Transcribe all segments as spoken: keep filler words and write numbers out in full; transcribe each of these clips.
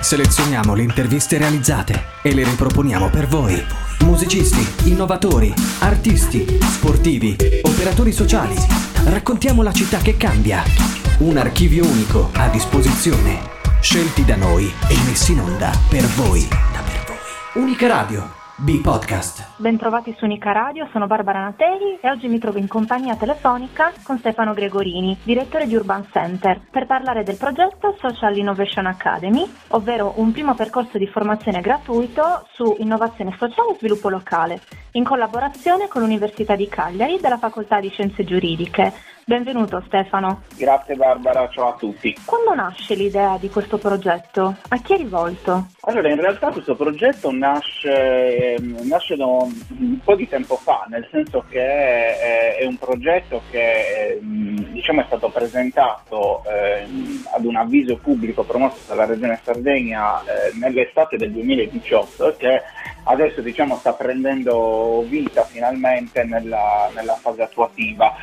Selezioniamo le interviste realizzate e le riproponiamo per voi. Musicisti, innovatori, artisti, sportivi, operatori sociali. Raccontiamo la città che cambia. Un archivio unico a disposizione. Scelti da noi e messi in onda per voi. Unica Radio. B-Podcast. Bentrovati su Unica Radio, sono Barbara Nateli e oggi mi trovo in compagnia telefonica con Stefano Gregorini, direttore di Urban Center, per parlare del progetto Social Innovation Academy, ovvero un primo percorso di formazione gratuito su innovazione sociale e sviluppo locale, in collaborazione con l'Università di Cagliari della Facoltà di Scienze Giuridiche. Benvenuto Stefano. Grazie Barbara, ciao a tutti. Quando nasce l'idea di questo progetto? A chi è rivolto? Allora, in realtà questo progetto nasce, nasce da un po' di tempo fa, nel senso che è, è un progetto che diciamo è stato presentato eh, ad un avviso pubblico promosso dalla Regione Sardegna eh, nell'estate del duemiladiciotto e che adesso diciamo sta prendendo vita finalmente nella, nella fase attuativa.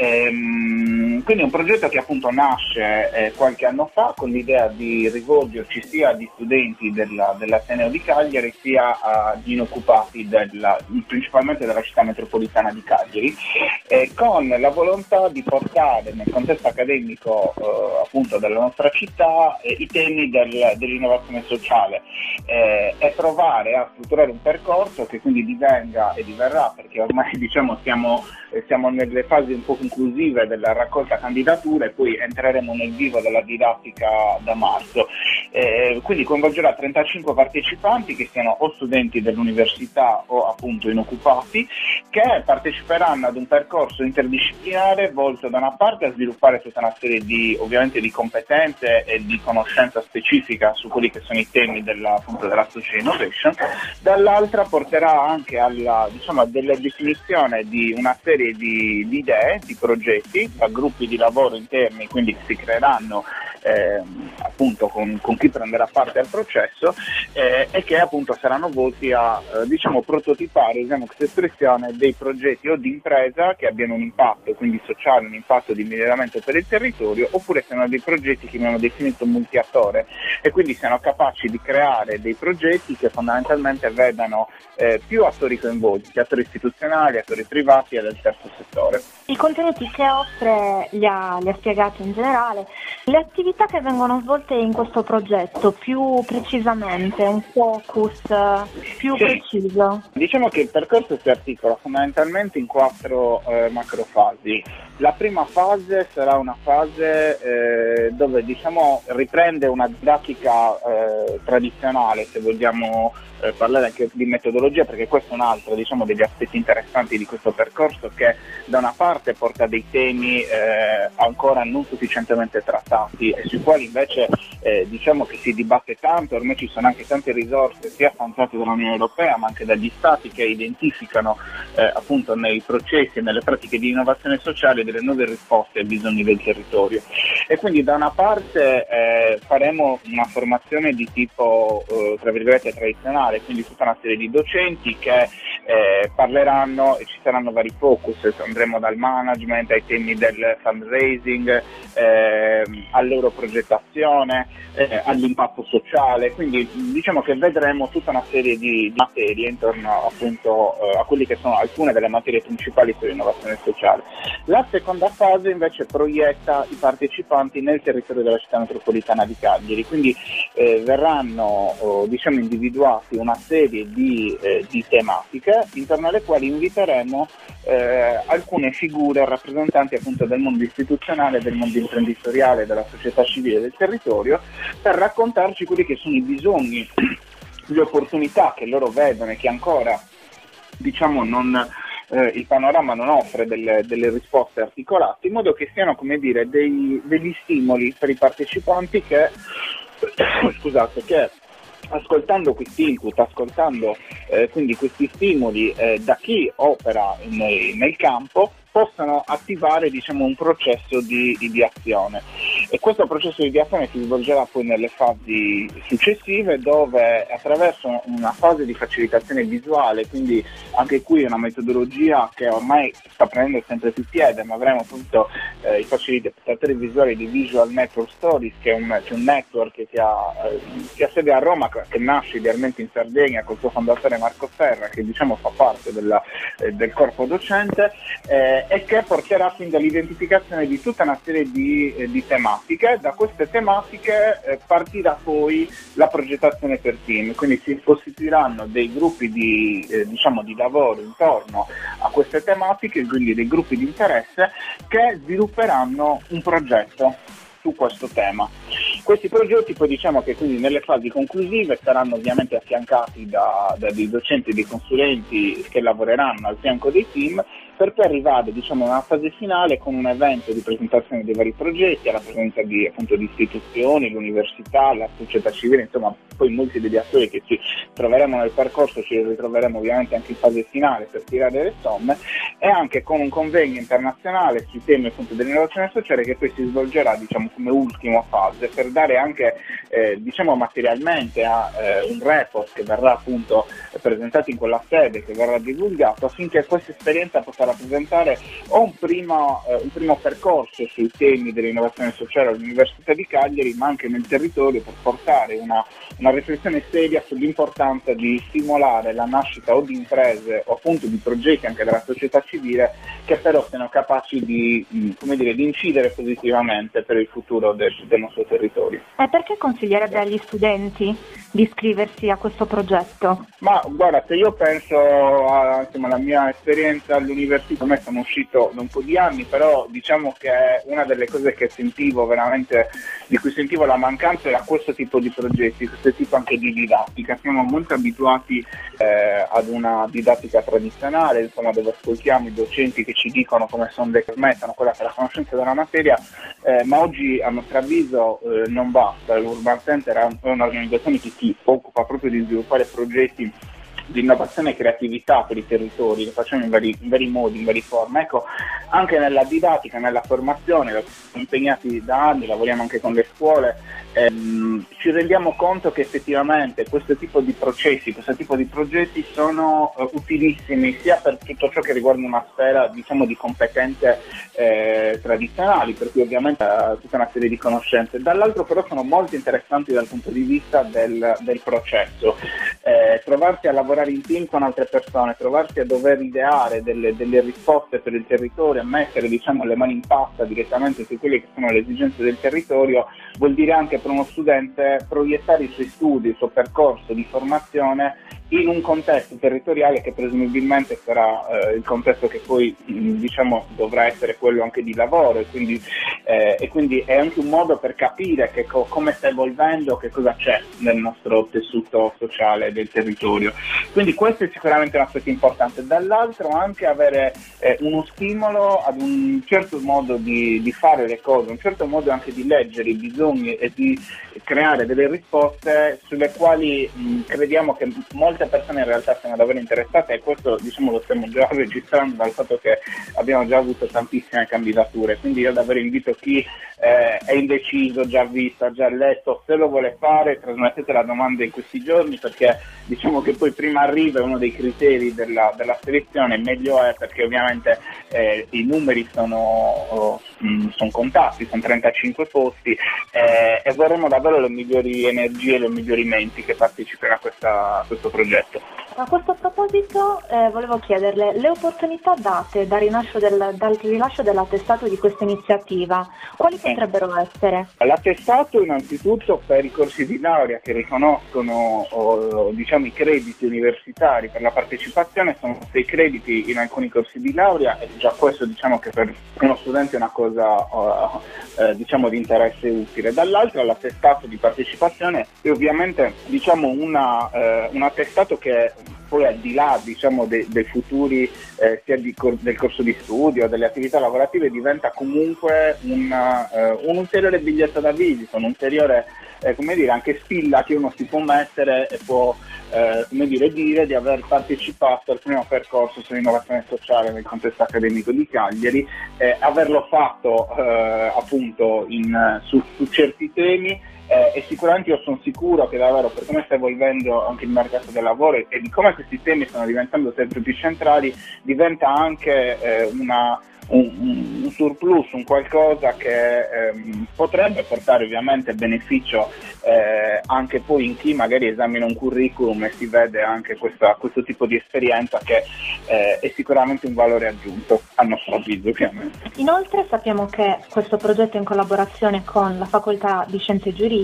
Ehm, quindi è un progetto che appunto nasce eh, qualche anno fa con l'idea di rivolgerci sia agli studenti della, dell'Ateneo di Cagliari sia agli inoccupati della, principalmente della città metropolitana di Cagliari, eh, con la volontà di portare nel contesto accademico eh, appunto della nostra città eh, i temi del, dell'innovazione sociale eh, e provare a strutturare un percorso che quindi divenga e diverrà, perché ormai diciamo siamo, eh, siamo nelle fasi un po' conclusive della raccolta candidature e poi entreremo nel vivo della didattica da marzo. Eh, quindi coinvolgerà trentacinque partecipanti che siano o studenti dell'università o appunto inoccupati, che parteciperanno ad un percorso interdisciplinare volto da una parte a sviluppare tutta una serie di ovviamente di competenze e di conoscenza specifica su quelli che sono i temi della, appunto, della social innovation, dall'altra porterà anche alla diciamo della definizione di una serie di, di idee, di progetti da gruppi di lavoro interni, quindi si creeranno eh, appunto con, con chi prenderà parte al processo eh, e che appunto saranno volti a eh, diciamo prototipare, usiamo questa espressione, dei progetti o di impresa che abbiano un impatto quindi sociale, un impatto di miglioramento per il territorio, oppure siano dei progetti che abbiamo definito multiattore e quindi siano capaci di creare dei progetti che fondamentalmente vedano eh, più attori coinvolti, attori istituzionali, attori privati e del terzo settore. I contenuti che offre li ha, li ha spiegati in generale, le attività che vengono svolte in questo progetto più precisamente, un focus più sì. preciso. Diciamo che il percorso si articola fondamentalmente in quattro eh, macrofasi. La prima fase sarà una fase eh, dove diciamo riprende una didattica eh, tradizionale, se vogliamo eh, parlare anche di metodologia, perché questo è un altro diciamo degli aspetti interessanti di questo percorso, che da una parte porta dei temi eh, ancora non sufficientemente trattati e sui quali invece eh, diciamo che si dibatte tanto. Ormai ci sono anche tante risorse sia stanziate dall'Unione Europea ma anche dagli Stati che identificano eh, appunto nei processi e nelle pratiche di innovazione sociale delle nuove risposte ai bisogni del territorio. E quindi da una parte eh, faremo una formazione di tipo eh, tra virgolette tradizionale, quindi tutta una serie di docenti che eh, parleranno e ci saranno vari focus, andremo dal management ai temi del fundraising, eh, all'europrogettazione, eh, all'impatto sociale, quindi diciamo che vedremo tutta una serie di materie intorno appunto eh, a quelle che sono alcune delle materie principali sull'innovazione sociale. La seconda fase invece proietta i partecipanti nel territorio della città metropolitana di Cagliari, quindi eh, verranno oh, diciamo individuati una serie di, eh, di tematiche intorno alle quali inviteremo eh, alcune figure rappresentanti appunto del mondo istituzionale, del mondo imprenditoriale, della società civile del territorio, per raccontarci quelli che sono i bisogni, le opportunità che loro vedono e che ancora diciamo non eh, il panorama non offre delle, delle risposte articolate, in modo che siano come dire dei, degli stimoli per i partecipanti che scusate che ascoltando questi input, ascoltando eh, quindi questi stimoli eh, da chi opera nel, nel campo, possano attivare diciamo un processo di ideazione, e questo processo di ideazione si svolgerà poi nelle fasi successive, dove attraverso una fase di facilitazione visuale, quindi anche qui una metodologia che ormai sta prendendo sempre più piede, ma avremo appunto eh, i facilitatori visuali di Visual Network Stories, che è un, che è un network che ha, eh, che ha sede a Roma, che nasce idealmente in Sardegna col suo fondatore Marco Serra, che diciamo fa parte della, eh, del corpo docente, eh, e che porterà quindi all'identificazione di tutta una serie di, eh, di tematiche. Da queste tematiche eh, partirà poi la progettazione per team, quindi si costituiranno dei gruppi di, eh, diciamo di lavoro intorno a queste tematiche, quindi dei gruppi di interesse che svilupperanno un progetto su questo tema. Questi progetti poi diciamo che quindi nelle fasi conclusive saranno ovviamente affiancati da, da dei docenti e dei consulenti che lavoreranno al fianco dei team, per poi arrivare diciamo a una fase finale con un evento di presentazione dei vari progetti, alla presenza di appunto di istituzioni, l'università, la società civile, insomma poi molti degli attori che ci troveremo nel percorso ci ritroveremo ovviamente anche in fase finale per tirare le somme, e anche con un convegno internazionale sui temi appunto dell'innovazione sociale, che poi si svolgerà diciamo come ultima fase, per dare anche eh, diciamo materialmente a eh, un report che verrà appunto presentato in quella sede, che verrà divulgato, affinché questa esperienza possa rappresentare o un primo, eh, un primo percorso sui temi dell'innovazione sociale all'Università di Cagliari, ma anche nel territorio, per portare una, una riflessione seria sull'importanza di stimolare la nascita o di imprese o appunto di progetti anche della società civile, che però siano capaci di, come dire, di incidere positivamente per il futuro del, del nostro territorio. E perché consiglierebbe agli studenti di iscriversi a questo progetto? Ma guarda, se io penso a, insomma, alla mia esperienza all'università, a me sono uscito da un po' di anni, però diciamo che una delle cose che sentivo veramente, di cui sentivo la mancanza, era questo tipo di progetti, questo tipo anche di didattica. Siamo molto abituati eh, ad una didattica tradizionale, insomma, dove ascoltiamo i docenti che ci dicono come sono le che mettono quella che è la conoscenza della materia, eh, ma oggi a nostro avviso eh, non basta. L'Urban Center è un'organizzazione che si occupa proprio di sviluppare progetti di innovazione e creatività per i territori, lo facciamo in vari, in vari modi, in varie forme. Ecco, anche nella didattica, nella formazione, siamo impegnati da anni, lavoriamo anche con le scuole, ehm, ci rendiamo conto che effettivamente questo tipo di processi, questo tipo di progetti sono uh, utilissimi sia per tutto ciò che riguarda una sfera diciamo di competenze eh, tradizionali, per cui ovviamente uh, tutta una serie di conoscenze, dall'altro però sono molto interessanti dal punto di vista del, del processo. Eh, trovarsi a lavorare in team con altre persone, trovarsi a dover ideare delle, delle risposte per il territorio, a mettere diciamo le mani in pasta direttamente su quelle che sono le esigenze del territorio, vuol dire anche per uno studente proiettare i suoi studi, il suo percorso di formazione in un contesto territoriale che presumibilmente sarà eh, il contesto che poi mh, diciamo dovrà essere quello anche di lavoro, e quindi, eh, e quindi è anche un modo per capire che co- come sta evolvendo, che cosa c'è nel nostro tessuto sociale del territorio. Quindi questo è sicuramente un aspetto importante. Dall'altro anche avere eh, uno stimolo ad un certo modo di, di fare le cose, un certo modo anche di leggere i bisogni e di creare delle risposte sulle quali mh, crediamo che molte persone in realtà siano davvero interessate, e questo diciamo lo stiamo già registrando dal fatto che abbiamo già avuto tantissime candidature. Quindi io davvero invito chi eh, è indeciso, già visto, ha già letto, se lo vuole fare trasmettete la domanda in questi giorni, perché diciamo che poi prima arriva uno dei criteri della, della selezione, meglio è, perché ovviamente eh, i numeri sono, oh, mh, sono contati, sono trentacinque posti, eh, e vorremmo davvero le migliori energie e le migliori menti che partecipano a, questa, a questo progetto. A questo proposito eh, volevo chiederle le opportunità date dal rilascio, del, dal rilascio dell'attestato di questa iniziativa, quali sì. potrebbero essere? L'attestato innanzitutto per i corsi di laurea che riconoscono o, diciamo i crediti universitari per la partecipazione, sono sei crediti in alcuni corsi di laurea, e già questo diciamo che per uno studente è una cosa uh, uh, diciamo di interesse utile. Dall'altro l'attestato di partecipazione è ovviamente diciamo una, uh, un attestato che poi al di là diciamo dei, dei futuri eh, sia di cor- del corso di studio, delle attività lavorative, diventa comunque un, uh, un ulteriore biglietto da visita, un ulteriore eh, come dire, anche spilla che uno si può mettere e può eh, come dire, dire di aver partecipato al primo percorso sull'innovazione sociale nel contesto accademico di Cagliari, eh, averlo fatto eh, appunto in, su, su certi temi. Eh, e sicuramente io sono sicuro che davvero, per come sta evolvendo anche il mercato del lavoro e, e di come questi temi stanno diventando sempre più centrali, diventa anche eh, una, un, un surplus, un qualcosa che ehm, potrebbe portare ovviamente beneficio eh, anche poi in chi magari esamina un curriculum e si vede anche questa, questo tipo di esperienza, che eh, è sicuramente un valore aggiunto a nostro avviso, ovviamente. Inoltre sappiamo che questo progetto in collaborazione con la Facoltà di Scienze Giuridiche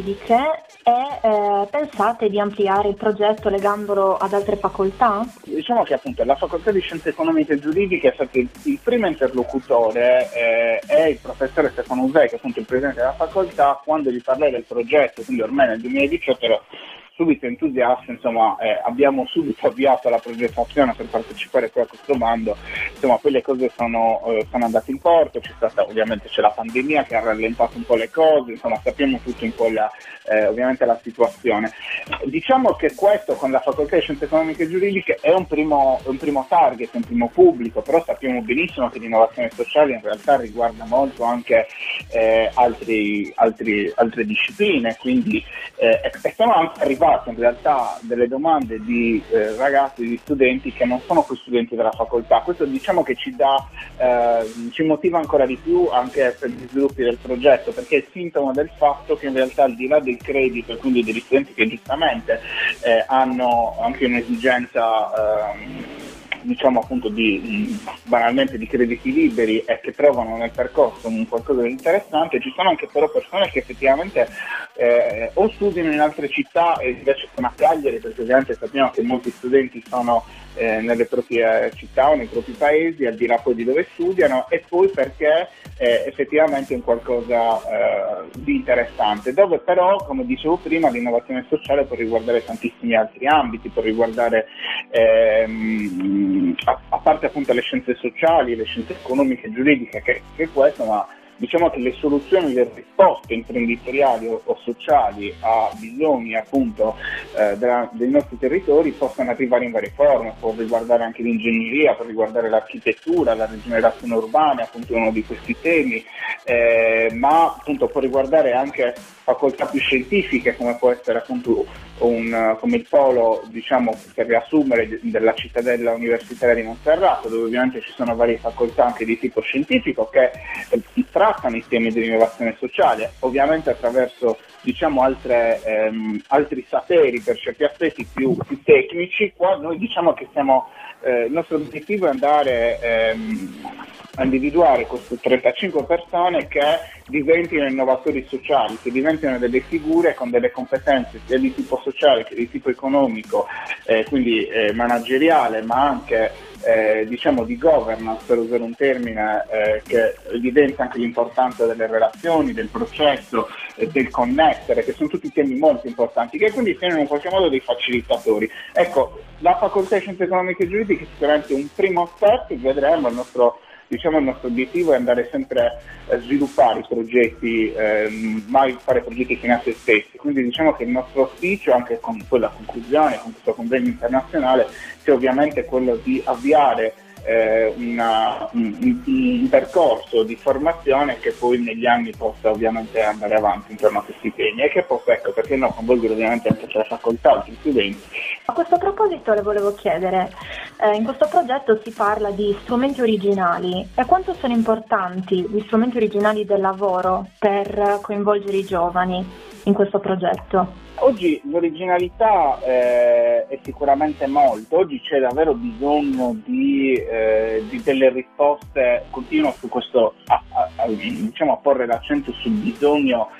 e eh, pensate di ampliare il progetto legandolo ad altre facoltà? Diciamo che appunto la Facoltà di Scienze Economiche e Giuridiche è stato il, il primo interlocutore, eh, è il professore Stefano Usei, che è appunto il presidente della facoltà, quando gli parlai del progetto, quindi ormai nel duemiladiciotto ero subito entusiasta, insomma eh, abbiamo subito avviato la progettazione per partecipare poi a questo bando, insomma poi le cose sono, eh, sono andate in porto, c'è stata ovviamente c'è la pandemia che ha rallentato un po' le cose, insomma sappiamo tutto un po' la, eh, ovviamente la situazione. Diciamo che questo con la Facoltà di Scienze Economiche e Giuridiche è un primo, un primo target, un primo pubblico, però sappiamo benissimo che l'innovazione sociale in realtà riguarda molto anche eh, altri, altri, altre discipline, quindi eh, e sono anche arrivati in realtà delle domande di eh, ragazzi, di studenti che non sono poi studenti della facoltà. Questo diciamo che ci dà, eh, ci motiva ancora di più anche per gli sviluppi del progetto, perché è sintomo del fatto che in realtà al di là del credito e quindi degli studenti che giustamente eh, hanno anche un'esigenza eh, diciamo appunto di banalmente di crediti liberi e che trovano nel percorso un qualcosa di interessante, ci sono anche però persone che effettivamente eh, o studiano in altre città e invece sono a Cagliari, perché ovviamente sappiamo che molti studenti sono eh, nelle proprie città o nei propri paesi, al di là poi di dove studiano, e poi perché eh, effettivamente è un qualcosa eh, di interessante, dove però, come dicevo prima, l'innovazione sociale può riguardare tantissimi altri ambiti, può riguardare ehm, a, a parte appunto le scienze sociali, le scienze economiche e giuridiche, che, che questo, ma diciamo che le soluzioni, le risposte imprenditoriali o, o sociali a bisogni appunto eh, della, dei nostri territori possono arrivare in varie forme, può riguardare anche l'ingegneria, può riguardare l'architettura, la rigenerazione urbana, appunto uno di questi temi, eh, ma appunto può riguardare anche facoltà più scientifiche, come può essere appunto un, come il polo, diciamo, per riassumere, della cittadella universitaria di Monferrato, dove ovviamente ci sono varie facoltà anche di tipo scientifico che eh, trattano i temi dell'innovazione sociale, ovviamente attraverso diciamo altre, ehm, altri saperi per certi aspetti più, più tecnici. Qua noi diciamo che siamo, eh, il nostro obiettivo è andare ehm, a individuare queste trentacinque persone che diventino innovatori sociali, che diventino delle figure con delle competenze sia di tipo sociale che di tipo economico, eh, quindi eh, manageriale, ma anche eh, diciamo di governance, per usare un termine eh, che evidenzia anche l'importanza delle relazioni, del processo, eh, del connettere, che sono tutti temi molto importanti, che quindi siano in qualche modo dei facilitatori. Ecco, la Facoltà di Scienze Economiche e Giuridiche è sicuramente un primo step, vedremo il nostro Diciamo il nostro obiettivo è andare sempre a sviluppare i progetti, eh, mai fare progetti fino a se stessi, quindi diciamo che il nostro auspicio, anche con quella conclusione, con questo convegno internazionale, sia ovviamente quello di avviare eh, una, un, un percorso di formazione che poi negli anni possa ovviamente andare avanti intorno a questi temi e che possa, ecco, perché no, coinvolgere ovviamente anche la facoltà, altri studenti. A questo proposito le volevo chiedere, eh, in questo progetto si parla di strumenti originali, e quanto sono importanti gli strumenti originali del lavoro per coinvolgere i giovani in questo progetto? Oggi l'originalità eh, è sicuramente molto, oggi c'è davvero bisogno di, eh, di delle risposte, continuo su questo a, a, a, diciamo, a porre l'accento sul bisogno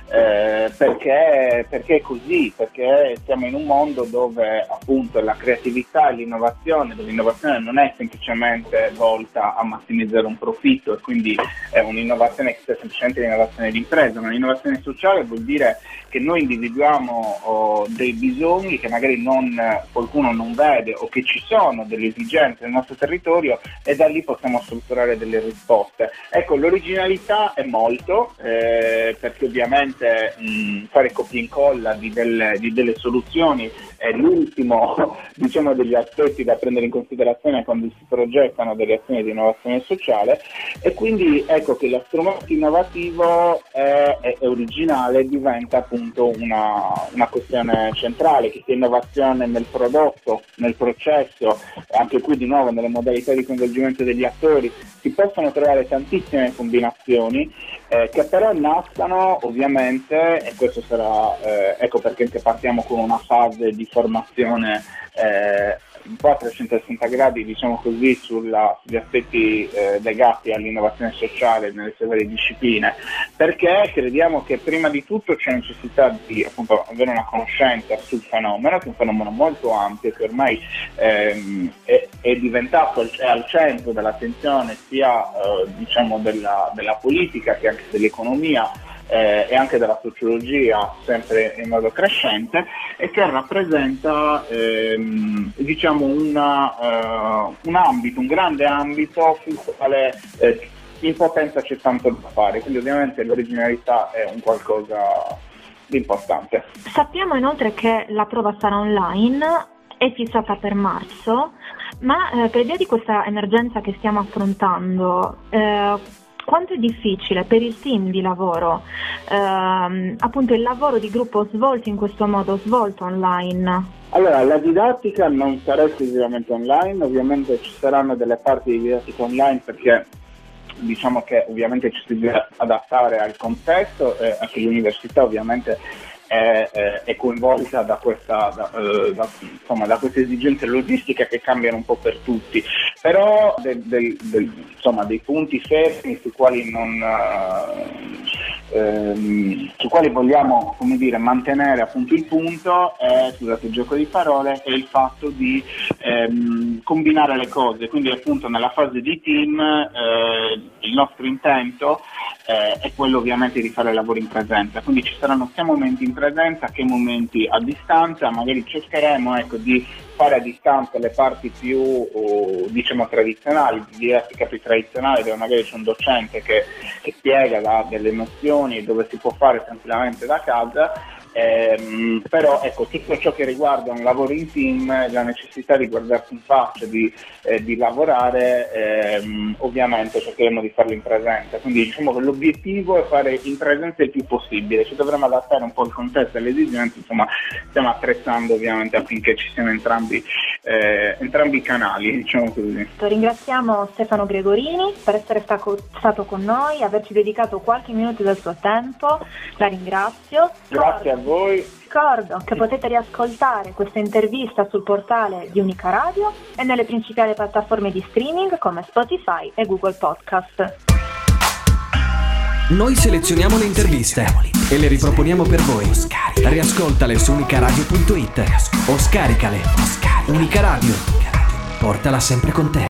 eh, perché, perché è così, perché siamo in un mondo dove appunto la creatività e l'innovazione, dove l'innovazione non è semplicemente volta a massimizzare un profitto e quindi è un'innovazione che sia semplicemente l'innovazione di impresa, ma l'innovazione sociale vuol dire che noi individuiamo o dei bisogni che magari non, qualcuno non vede, o che ci sono delle esigenze nel nostro territorio, e da lì possiamo strutturare delle risposte. Ecco, l'originalità è molto, eh, perché ovviamente ovviamente mh, fare copia e incolla di delle, di delle soluzioni è l'ultimo diciamo degli aspetti da prendere in considerazione quando si progettano delle azioni di innovazione sociale, e quindi ecco che lo strumento innovativo è, è, è originale, diventa appunto una, una questione centrale, che sia innovazione nel prodotto, nel processo, anche qui di nuovo nelle modalità di coinvolgimento degli attori. Si possono trovare tantissime combinazioni eh, che però nascono ovviamente, e questo sarà eh, ecco perché partiamo con una fase di formazione eh, un po' a trecentosessanta gradi, diciamo così, sulla, sugli aspetti eh, legati all'innovazione sociale nelle sue varie discipline, perché crediamo che prima di tutto c'è necessità di appunto avere una conoscenza sul fenomeno, che è un fenomeno molto ampio, che ormai ehm, è, è diventato è al centro dell'attenzione sia eh, diciamo della, della politica che anche dell'economia, Eh, e anche della sociologia, sempre in modo crescente, e che rappresenta ehm, diciamo una, uh, un ambito, un grande ambito sul quale eh, in potenza c'è tanto da fare, quindi ovviamente l'originalità è un qualcosa di importante. Sappiamo inoltre che la prova sarà online, è fissata per marzo, ma eh, per via di questa emergenza che stiamo affrontando, eh, quanto è difficile per il team di lavoro, ehm, appunto il lavoro di gruppo svolto in questo modo, svolto online? Allora, la didattica non sarà esclusivamente online, ovviamente ci saranno delle parti di didattica online perché diciamo che ovviamente ci si deve adattare al contesto, eh, anche l'università ovviamente È, è coinvolta da questa da, eh, da, insomma, da queste esigenze logistiche che cambiano un po' per tutti, però de, de, de, insomma, dei punti fermi sui quali non eh, ehm, su quali vogliamo, come dire, mantenere appunto il punto è, scusate il gioco di parole, è il fatto di ehm, combinare le cose, quindi appunto nella fase di team eh, il nostro intento eh, è quello ovviamente di fare lavori in presenza, quindi ci saranno sia momenti in presenza che momenti a distanza, magari cercheremo ecco di fare a distanza le parti più oh, diciamo tradizionali, di didattica più tradizionale, dove magari c'è un docente che, che spiega, dà delle nozioni, dove si può fare tranquillamente da casa. Eh, però ecco, tutto ciò che riguarda un lavoro in team, la necessità di guardarsi in faccia, di, eh, di lavorare, ehm, ovviamente cercheremo di farlo in presenza, quindi diciamo che l'obiettivo è fare in presenza il più possibile, ci dovremo adattare un po' il contesto alle esigenze, insomma stiamo attrezzando ovviamente affinché ci siano entrambi, eh, entrambi i canali, diciamo così. Ringraziamo Stefano Gregorini per essere stato, stato con noi, averci dedicato qualche minuto del suo tempo, la ringrazio. Grazie a voi. Ricordo che potete riascoltare questa intervista sul portale di Unica Radio e nelle principali piattaforme di streaming come Spotify e Google Podcast. Noi selezioniamo le interviste e le riproponiamo per voi. Riascoltale su unicaradio punto it o scaricale. Unica Radio, portala sempre con te.